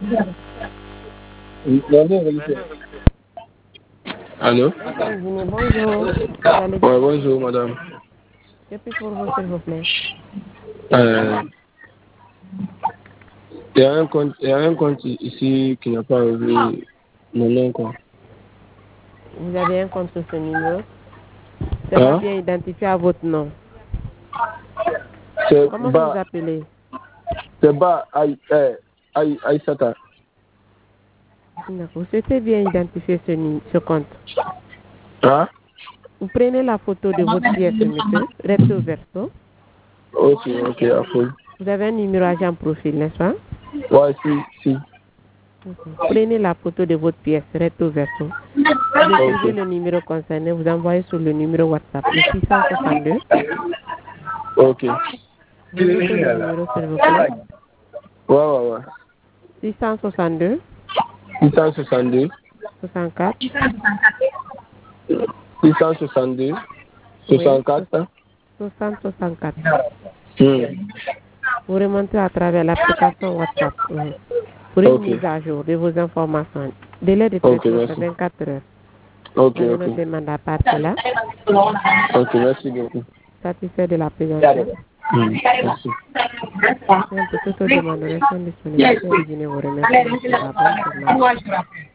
Allô? Bonjour. Ouais, bonjour, madame. Que puis pour vous, s'il vous plaît? Il y a un compte ici qui n'a pas relevé mon nom, quoi. Vous avez un compte sur ce numéro? C'est pas Hein? bien identifié à votre nom. C'est Comment vous vous appelez? Aïsata. D'accord. Vous souhaitez bien identifier ce compte. Hein? Vous prenez la photo de votre pièce, monsieur, recto verso. Ok, à fond. Vous avez un numéro agent profil, n'est-ce pas? Ouais, si. Prenez la photo de votre pièce, recto verso. Vous écrivez le numéro concerné, vous envoyez sur le numéro WhatsApp, le 662. Ok. Vous notez le numéro, s'il vous plaît. Ouais. 662 662. 64. 662. Oui, 64. 64. Hmm. Vous remontez à travers l'application WhatsApp pour une Ok. mise à jour de vos informations. Délai de Ok, traitement, c'est merci. 24 heures. Ok. Vous avez notre demande à partir là. Ok, merci beaucoup. Satisfait de la présentation. Merci. Pour toute autre demande, nous restons disponibles. Merci, vous remercie. Bonne journée.